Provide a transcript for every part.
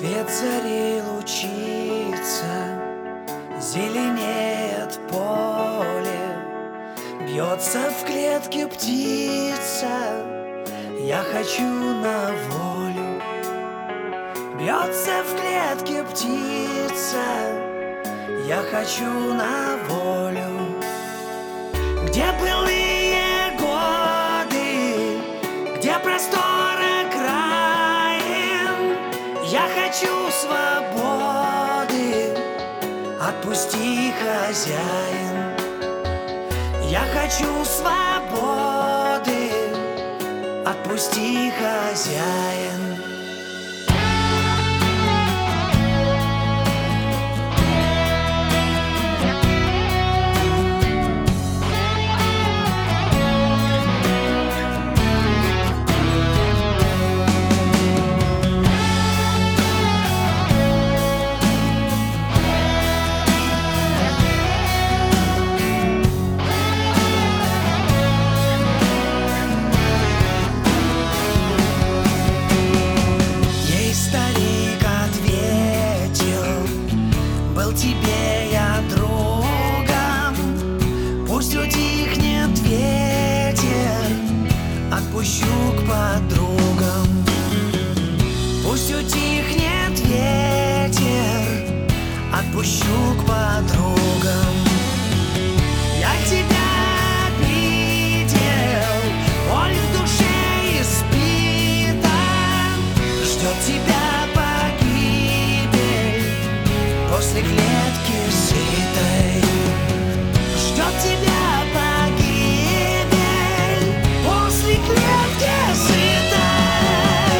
Свет зари лучится, зеленеет поле, бьется в клетке птица, я хочу на волю. Бьется в клетке птица, я хочу на волю. Где былые годы, где просторы краем, я хочу свободы, отпусти, хозяин. Я хочу свободы, отпусти, хозяин. Тебе я другом, пусть утихнет ветер, отпущу к подругам. Пусть утихнет ветер, отпущу к подругам. Я тебя обидел, боль в душе испита, ждет тебя погибель после клетки сытой. Ждет тебя погибель после клетки сытой.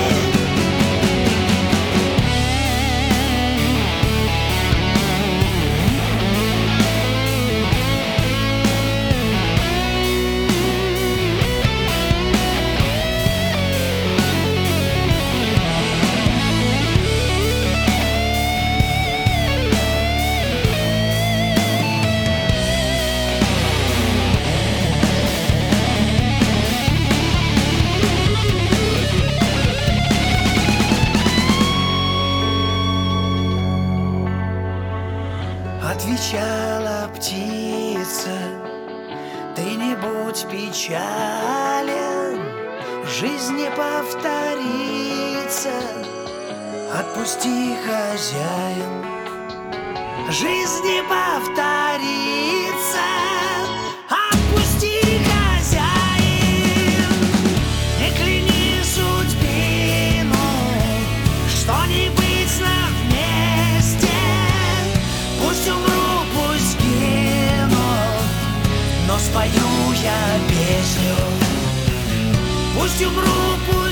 Отвечала птица: ты не будь печален, жизнь не повторится, отпусти, хозяин. Жизнь не повторится, отпусти, хозяин. Не кляни судьбину, что не быть нам вместе. Пусть умру, пусть гину, но спою я песню. Пусть умру, пусть